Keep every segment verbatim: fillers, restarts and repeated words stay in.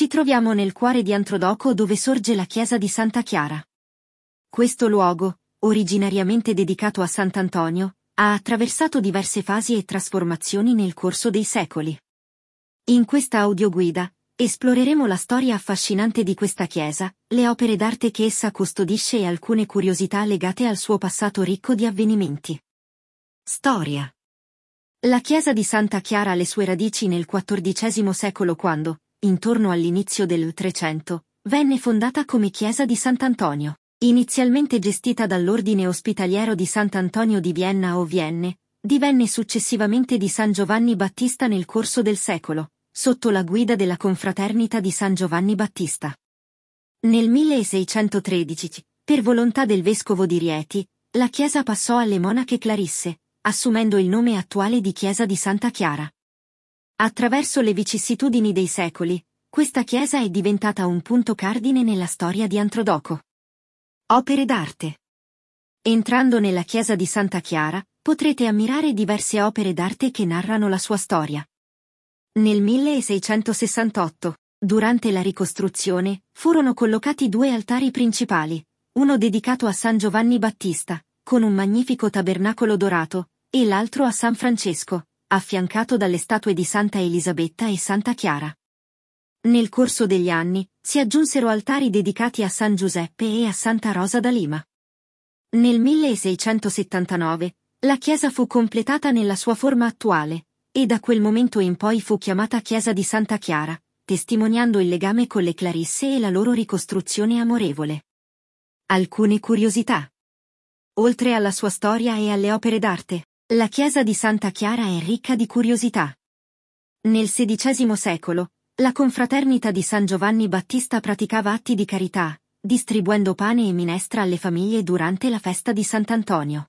Ci troviamo nel cuore di Antrodoco dove sorge la chiesa di Santa Chiara. Questo luogo, originariamente dedicato a Sant'Antonio, ha attraversato diverse fasi e trasformazioni nel corso dei secoli. In questa audioguida, esploreremo la storia affascinante di questa chiesa, le opere d'arte che essa custodisce e alcune curiosità legate al suo passato ricco di avvenimenti. Storia. La chiesa di Santa Chiara ha le sue radici nel quattordicesimo secolo quando, intorno all'inizio del Trecento, venne fondata come chiesa di Sant'Antonio, inizialmente gestita dall'ordine ospitaliero di Sant'Antonio di Vienna o Vienne, divenne successivamente di San Giovanni Battista nel corso del secolo, sotto la guida della confraternita di San Giovanni Battista. Nel milleseicentotredici, per volontà del vescovo di Rieti, la chiesa passò alle monache clarisse, assumendo il nome attuale di chiesa di Santa Chiara. Attraverso le vicissitudini dei secoli, questa chiesa è diventata un punto cardine nella storia di Antrodoco. Opere d'arte. Entrando nella chiesa di Santa Chiara, potrete ammirare diverse opere d'arte che narrano la sua storia. Nel milleseicentosessantotto, durante la ricostruzione, furono collocati due altari principali, uno dedicato a San Giovanni Battista, con un magnifico tabernacolo dorato, e l'altro a San Francesco, affiancato dalle statue di Santa Elisabetta e Santa Chiara. Nel corso degli anni, si aggiunsero altari dedicati a San Giuseppe e a Santa Rosa da Lima. Nel milleseicentosettantanove, la chiesa fu completata nella sua forma attuale, e da quel momento in poi fu chiamata Chiesa di Santa Chiara, testimoniando il legame con le Clarisse e la loro ricostruzione amorevole. Alcune curiosità. Oltre alla sua storia e alle opere d'arte, la chiesa di Santa Chiara è ricca di curiosità. Nel sedicesimo secolo, la confraternita di San Giovanni Battista praticava atti di carità, distribuendo pane e minestra alle famiglie durante la festa di Sant'Antonio.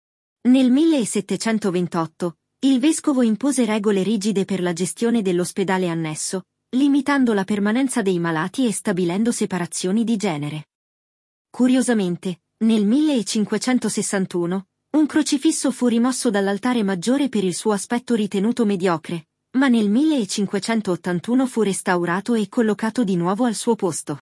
Nel millesettecentoventotto, il vescovo impose regole rigide per la gestione dell'ospedale annesso, limitando la permanenza dei malati e stabilendo separazioni di genere. Curiosamente, nel millecinquecentosessantuno, un crocifisso fu rimosso dall'altare maggiore per il suo aspetto ritenuto mediocre, ma nel millecinquecentottantuno fu restaurato e collocato di nuovo al suo posto.